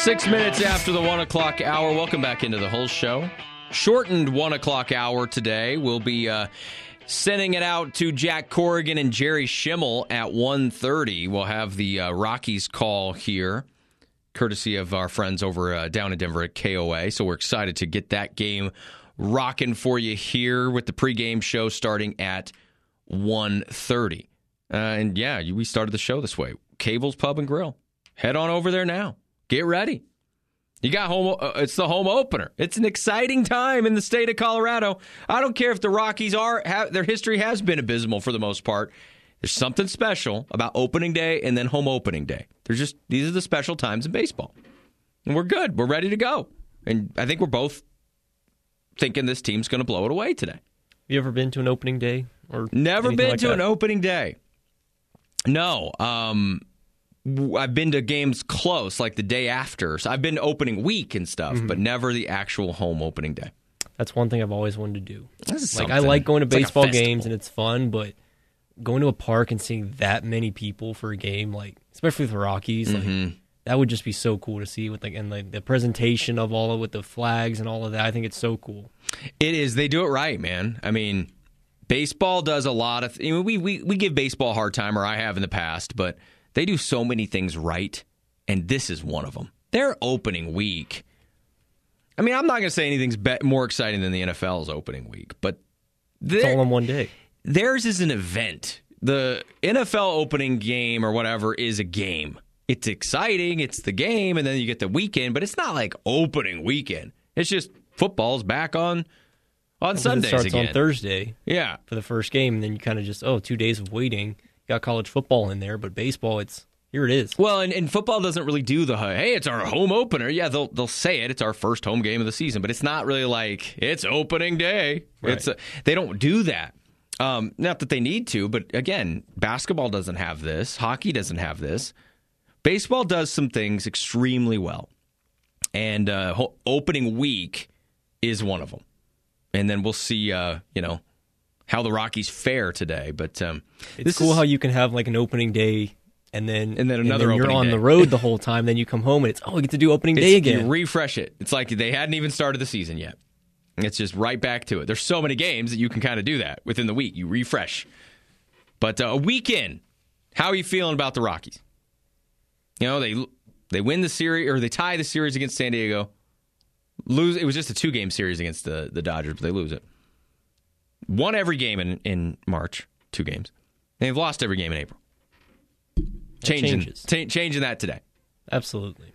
6 minutes after the 1 o'clock hour. Welcome back into the whole show. Shortened 1 o'clock hour today. We'll be sending it out to Jack Corrigan and Jerry Schimmel at 1:30. We'll have the Rockies call here, courtesy of our friends over down in Denver at KOA. So we're excited to get that game rocking for you here with the pregame show starting at 1:30. And yeah, we started the show this way. Cable's Pub and Grill. Head on over there now. Get ready. You got home. It's the home opener. It's an exciting time in the state of Colorado. I don't care if the Rockies their history has been abysmal for the most part. There's something special about opening day and then home opening day. These are the special times in baseball. And we're good. We're ready to go. And I think we're both thinking this team's going to blow it away today. You ever been to an opening day? Or never been like to that? An opening day. No. I've been to games close, like the day after. So I've been to opening week and stuff, but never the actual home opening day. That's one thing I've always wanted to do. Like I like going to baseball games and it's fun, but going to a park and seeing that many people for a game, like especially with the Rockies, like, that would just be so cool to see with the presentation of all of with the flags and all of that. I think it's so cool. It is. They do it right, man. I mean, baseball does a lot of. We give baseball a hard time, or I have in the past, but they do so many things right, and this is one of them. Their opening week. I mean, I'm not going to say anything's more exciting than the NFL's opening week, but it's all in one day. Theirs is an event. The NFL opening game or whatever is a game. It's exciting. It's the game, and then you get the weekend, but it's not like opening weekend. It's just football's back on Sundays it starts again. On Thursday. Yeah. For the first game, and then you kind of just, 2 days of waiting. You got college football in there, but baseball, here it is. Well, and football doesn't really do hey, it's our home opener. Yeah, they'll say it. It's our first home game of the season, but it's not really like it's opening day. Right. They don't do that. Not that they need to, but again, basketball doesn't have this. Hockey doesn't have this. Baseball does some things extremely well, and opening week is one of them. And then we'll see, how the Rockies fare today. But it's cool how you can have like an opening day, and then another. You're on day. the road the whole time. Then you come home and we get to do opening day again. You refresh it. It's like they hadn't even started the season yet. It's just right back to it. There's so many games that you can kind of do that within the week. You refresh. But a week in, how are you feeling about the Rockies? They win the series, or they tie the series against San Diego. Lose. It was just a 2-game series against the Dodgers, but they lose it. Won every game in March, 2 games. They've lost every game in April. Changing that today. Absolutely.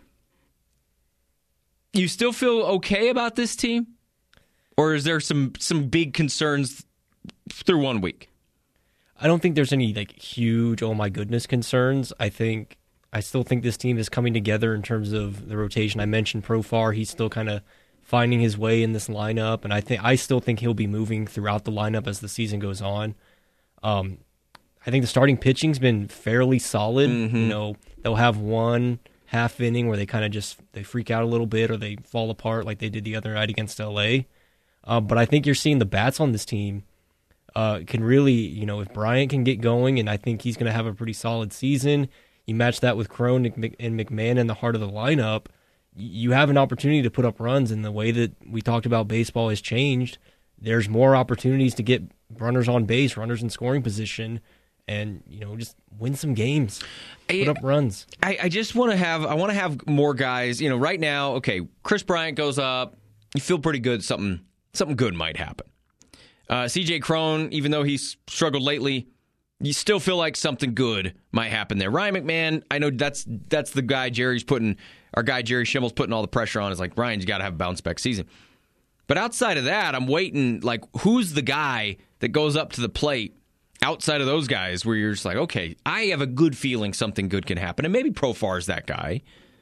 You still feel okay about this team? Or is there some big concerns through 1 week? I don't think there's any huge, oh my goodness, concerns. I still think this team is coming together in terms of the rotation. I mentioned Profar. He's still kind of finding his way in this lineup, and I still think he'll be moving throughout the lineup as the season goes on. I think the starting pitching's been fairly solid. They'll have one half inning where they kind of they freak out a little bit or they fall apart like they did the other night against LA. But I think you're seeing the bats on this team can really, if Bryant can get going, and I think he's going to have a pretty solid season. You match that with Crone and McMahon in the heart of the lineup, you have an opportunity to put up runs. And the way that we talked about baseball has changed, there's more opportunities to get runners on base, runners in scoring position, and just win some games, put up runs. I just want to have more guys. Right now, okay, Chris Bryant goes up. You feel pretty good. Something good might happen. CJ Crone, even though he's struggled lately, you still feel like something good might happen there. Ryan McMahon, I know that's the guy Jerry Schimmel's putting all the pressure on. Is like, Ryan's got to have a bounce back season. But outside of that, I'm waiting, who's the guy that goes up to the plate outside of those guys where you're just like, okay, I have a good feeling something good can happen. And maybe Profar's that guy.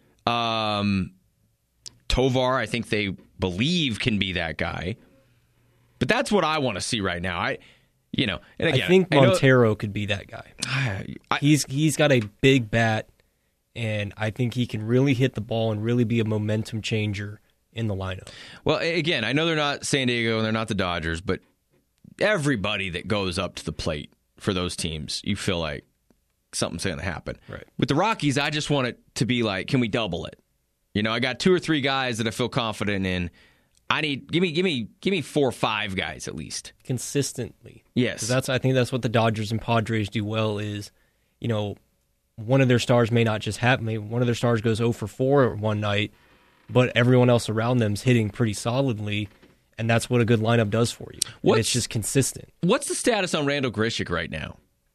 Tovar, I think they believe can be that guy. But that's what I want to see right now. And again, I think Montero could be that guy. He's got a big bat, and I think he can really hit the ball and really be a momentum changer in the lineup. Well, again, I know they're not San Diego and they're not the Dodgers, but everybody that goes up to the plate for those teams, you feel like something's going to happen. Right. With the Rockies, I just want it to be like, can we double it? I got 2 or 3 guys that I feel confident in. Give me 4 or 5 guys at least consistently. Yes, I think that's what the Dodgers and Padres do well. Is one of their stars may not just have one of their stars goes 0 for 4 one night, but everyone else around them's hitting pretty solidly, and that's what a good lineup does for you. It's just consistent. What's the status on Randall Grichuk right now?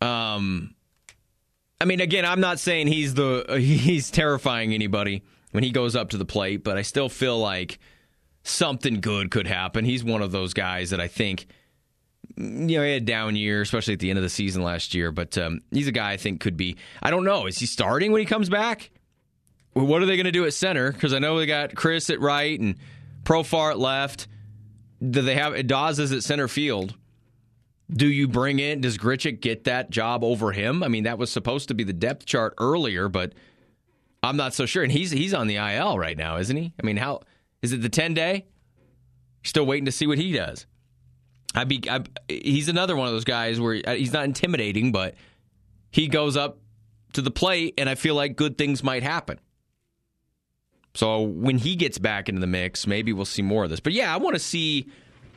Again, I'm not saying he's terrifying anybody when he goes up to the plate, but I still feel like something good could happen. He's one of those guys that I think, he had a down year, especially at the end of the season last year, but he's a guy I think could be, I don't know, is he starting when he comes back? Well, what are they going to do at center? Because I know they got Chris at right and Profar at left. Do they have Dawes at center field? Do you bring in, does Grichuk get that job over him? That was supposed to be the depth chart earlier, but I'm not so sure. And he's on the IL right now, isn't he? How is it, the 10-day? Still waiting to see what he does. He's another one of those guys where he's not intimidating, but he goes up to the plate, and I feel like good things might happen. So when he gets back into the mix, maybe we'll see more of this. But yeah, I want to see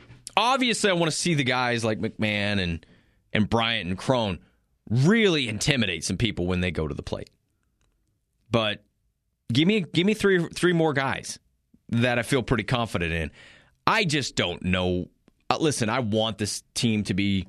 the guys like McMahon and Bryant and Cron really intimidate some people when they go to the plate. But give me three more guys that I feel pretty confident in. I just don't know. Listen, I want this team to be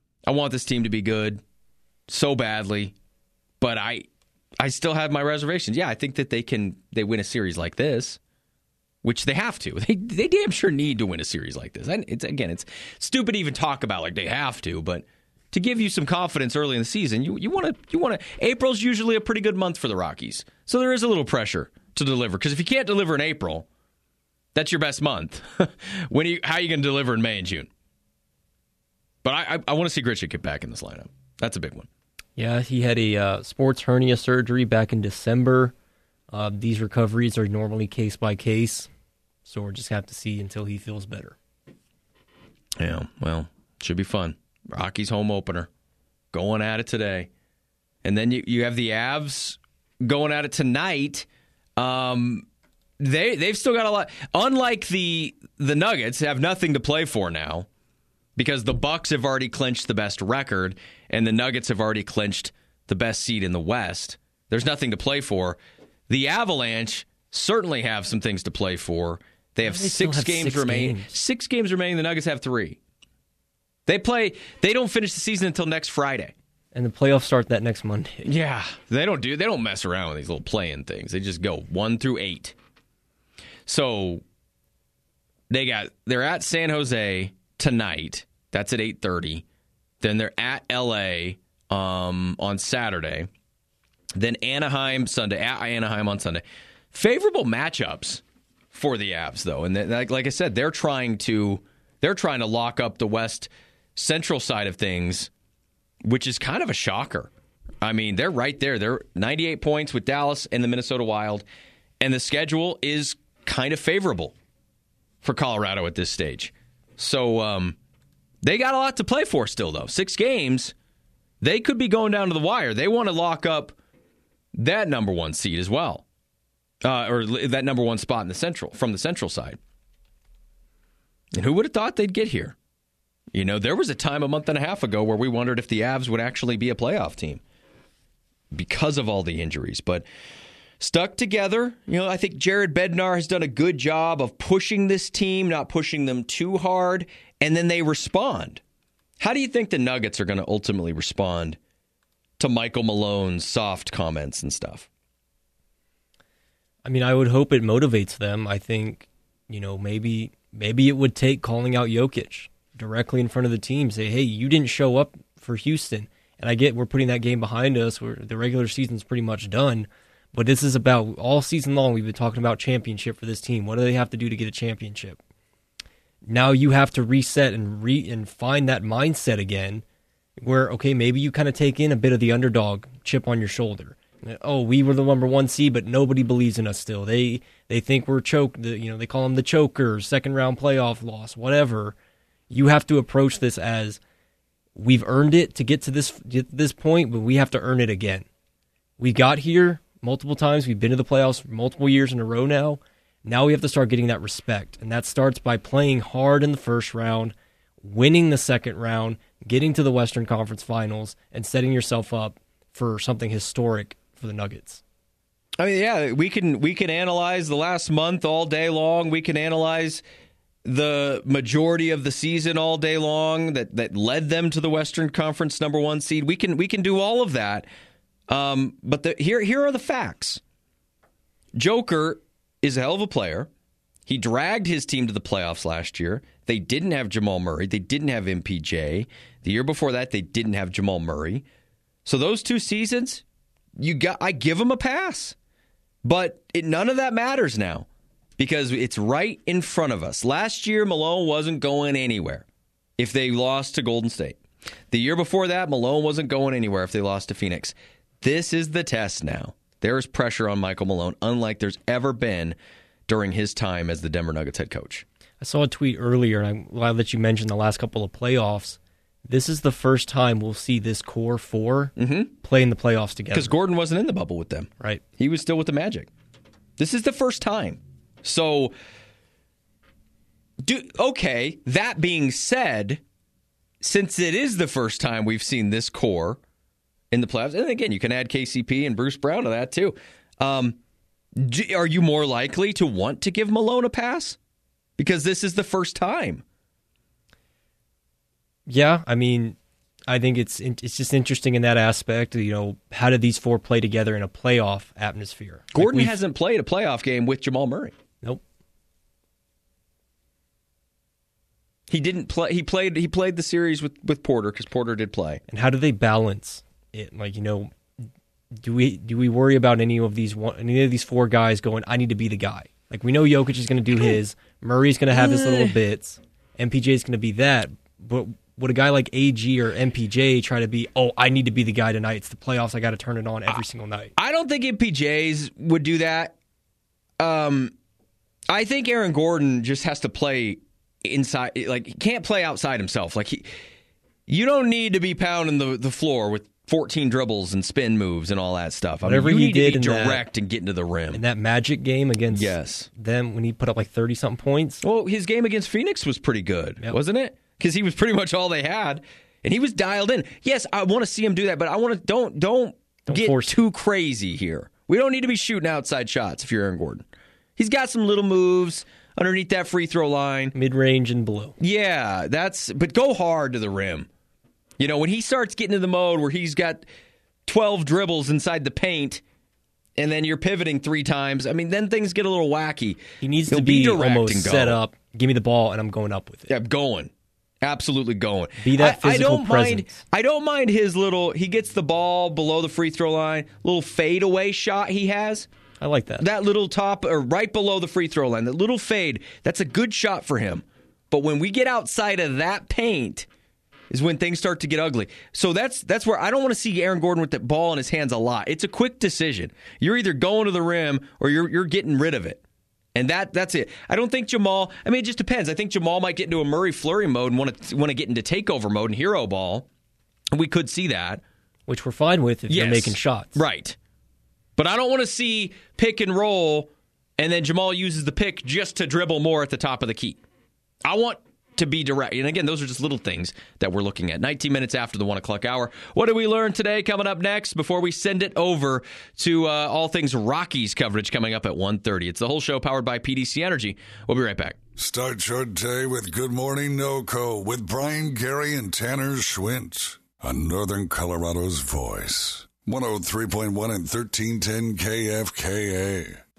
good so badly, but I still have my reservations. Yeah, I think that they win a series like this, which they have to. They damn sure need to win a series like this. It's stupid to even talk about like they have to, but to give you some confidence early in the season, you want to. April's usually a pretty good month for the Rockies, so there is a little pressure to deliver. Because if you can't deliver in April, that's your best month. How are you going to deliver in May and June? But I want to see Grichuk get back in this lineup. That's a big one. Yeah, he had a sports hernia surgery back in December. These recoveries are normally case by case, so we'll just have to see until he feels better. Yeah, well, should be fun. Rockies home opener, going at it today. And then you have the Avs going at it tonight. They've still got a lot. Unlike the Nuggets, have nothing to play for now because the Bucks have already clinched the best record and the Nuggets have already clinched the best seed in the West. There's nothing to play for. The Avalanche certainly have some things to play for. They have 6 games remaining. 6 games remaining. The Nuggets have 3. They don't finish the season until next Friday. And the playoffs start that next Monday. Yeah. They don't mess around with these little play-in things. They just go 1 through 8. So they're at San Jose tonight. That's at 8:30. Then they're at LA on Saturday. Then Anaheim Sunday. At Anaheim on Sunday. Favorable matchups for the Avs though, and like I said, they're trying to lock up the West Central side of things, which is kind of a shocker. They're right there. They're 98 points with Dallas and the Minnesota Wild, and the schedule is kind of favorable for Colorado at this stage. So they got a lot to play for still, though. 6 games, they could be going down to the wire. They want to lock up that number 1 seed as well, or that number 1 spot in the Central from the Central side. And who would have thought they'd get here? There was a time a month and a half ago where we wondered if the Avs would actually be a playoff team because of all the injuries. But stuck together. I think Jared Bednar has done a good job of pushing this team, not pushing them too hard, and then they respond. How do you think the Nuggets are going to ultimately respond to Michael Malone's soft comments and stuff? I would hope it motivates them. I think, maybe it would take calling out Jokic directly in front of the team. Say, hey, you didn't show up for Houston. And I get we're putting that game behind us. The regular season's pretty much done. But this is about, all season long, we've been talking about championship for this team. What do they have to do to get a championship? Now you have to reset and find that mindset again where, okay, maybe you kind of take in a bit of the underdog chip on your shoulder. Oh, we were the number 1 seed, but nobody believes in us still. They think we're they call them the chokers, second round playoff loss, whatever. You have to approach this as we've earned it to get to this point, but we have to earn it again. We got here. multiple times. We've been to the playoffs for multiple years in a row now. Now we have to start getting that respect, and that starts by playing hard in the first round, winning the second round, getting to the Western Conference Finals, and setting yourself up for something historic for the Nuggets. I mean, yeah, we can analyze the last month all day long. We can analyze the majority of the season all day long that led them to the Western Conference #1 seed. We can do all of that. But here are the facts. Joker is a hell of a player. He dragged his team to the playoffs last year. They didn't have Jamal Murray. They didn't have MPJ. The year before that, they didn't have Jamal Murray. So those 2 seasons, I give them a pass. But none of that matters now because it's right in front of us. Last year, Malone wasn't going anywhere if they lost to Golden State. The year before that, Malone wasn't going anywhere if they lost to Phoenix. This is the test now. There is pressure on Michael Malone, unlike there's ever been during his time as the Denver Nuggets head coach. I saw a tweet earlier, and I'm glad that you mentioned the last couple of playoffs. This is the first time we'll see this core 4 play in the playoffs together. Because Gordon wasn't in the bubble with them. Right. He was still with the Magic. This is the first time. So, okay, that being said, since it is the first time we've seen this core in the playoffs, and again, you can add KCP and Bruce Brown to that too, are you more likely to want to give Malone a pass? Because this is the first time. Yeah, I mean, I think it's just interesting in that aspect. You know, how did these 4 play together in a playoff atmosphere? Gordon hasn't played a playoff game with Jamal Murray. Nope. He didn't play. He played the series with Porter because Porter did play. And how do they balance it? Like, you know, do we worry about any of these 4 guys going, I need to be the guy? Like, we know Jokic is going to do his. Murray's going to have his little bits. MPJ is going to be that. But would a guy like AG or MPJ try to be, I need to be the guy tonight. It's the playoffs. I got to turn it on every single night. I don't think MPJs would do that. I think Aaron Gordon just has to play inside. Like, he can't play outside himself. Like, you don't need to be pounding the floor with 14 dribbles and spin moves and all that stuff. Whatever you he need did to be direct and get into the rim. In that Magic game against them when he put up like 30-something points. Well, his game against Phoenix was pretty good, wasn't it? Because he was pretty much all they had, and he was dialed in. Yes, I want to see him do that, but I want to don't get too crazy here. We don't need to be shooting outside shots if you're Aaron Gordon. He's got some little moves underneath that free throw line. Mid-range and below. Yeah, but go hard to the rim. You know, when he starts getting to the mode where he's got 12 dribbles inside the paint and then you're pivoting 3 times, I mean, then things get a little wacky. He needs to be direct almost and set up. Give me the ball, and I'm going up with it. Yeah, I'm going. Absolutely going. Be that physical presence. I don't mind his little, he gets the ball below the free throw line, little fadeaway shot he has. I like that. That little top, or right below the free throw line, that little fade, that's a good shot for him. But when we get outside of that paint is when things start to get ugly. So that's where I don't want to see Aaron Gordon with the ball in his hands a lot. It's a quick decision. You're either going to the rim or you're getting rid of it. And that's it. I don't think Jamal, I mean, it just depends. I think Jamal might get into a Murray flurry mode and want to get into takeover mode and hero ball. We could see that. Which we're fine with if you're making shots. Right. But I don't want to see pick and roll and then Jamal uses the pick just to dribble more at the top of the key. I want to be direct. And again, those are just little things that we're looking at. 19 minutes after the 1 o'clock hour. What did we learn today? Coming up next before we send it over to all things Rockies coverage coming up at 1:30. It's the whole show powered by PDC Energy. We'll be right back. Start your day with Good Morning NoCo with Brian, Gary, and Tanner Schwint on Northern Colorado's Voice. 103.1 and 1310 KFKA.